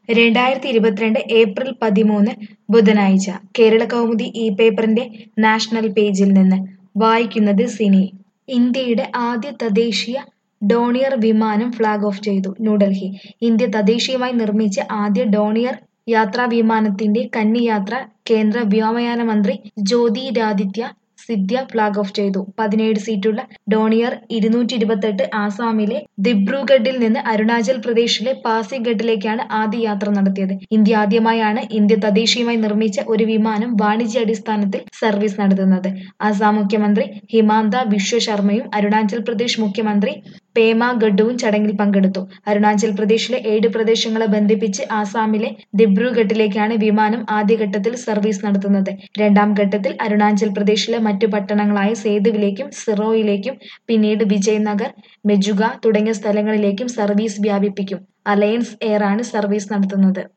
2022 April 13 ബുധനാഴ്ച കേരളകൗമുദി ഈ പേപ്പറിന്റെ നാഷണൽ പേജിൽ നിന്ന് വായിക്കുന്നത് സിനി. ഇന്ത്യയുടെ ആദ്യ തദ്ദേശീയ ഡോണിയർ വിമാനം ഫ്ളാഗ് ഓഫ് ചെയ്തു. ന്യൂഡൽഹി. ഇന്ത്യ തദ്ദേശീയമായി നിർമ്മിച്ച ആദ്യ ഡോണിയർ യാത്രാവിമാനത്തിന്റെ കന്നി യാത്ര കേന്ദ്ര വ്യോമയാന മന്ത്രി ജ്യോതിരാദിത്യ സിന്ധ്യ ഫ്ളാഗ് ഓഫ് ചെയ്തു. 17 സീറ്റുള്ള ഡോണിയർ 228 ആസാമിലെ ദിബ്രുഗഡിൽ നിന്ന് അരുണാചൽ പ്രദേശിലെ പാസിഘട്ടിലേക്കാണ് ആദ്യ യാത്ര നടത്തിയത്. ഇന്ത്യ തദ്ദേശീയമായി നിർമ്മിച്ച ഒരു വിമാനം വാണിജ്യാടിസ്ഥാനത്തിൽ സർവീസ് നടത്തുന്നത്. ആസാം മുഖ്യമന്ത്രി ഹിമാന്ത ബിശ്വ ശർമയും അരുണാചൽ പ്രദേശ് മുഖ്യമന്ത്രി പേമ ഖണ്ഡുവും ചടങ്ങിൽ പങ്കെടുത്തു. അരുണാചൽ പ്രദേശിലെ 7 പ്രദേശങ്ങളെ ബന്ധിപ്പിച്ച് ആസാമിലെ ദിബ്രുഗഡിലേക്കാണ് വിമാനം ആദ്യഘട്ടത്തിൽ സർവീസ് നടത്തുന്നത്. രണ്ടാം ഘട്ടത്തിൽ അരുണാചൽ പ്രദേശിലെ മറ്റു പട്ടണങ്ങളായ സേതുവിലേക്കും സിറോയിലേക്കും പിന്നീട് വിജയ്നഗർ, മെജുഗ തുടങ്ങിയ സ്ഥലങ്ങളിലേക്കും സർവീസ് വ്യാപിപ്പിക്കും. അലയൻസ് എയറാണ് സർവീസ് നടത്തുന്നത്.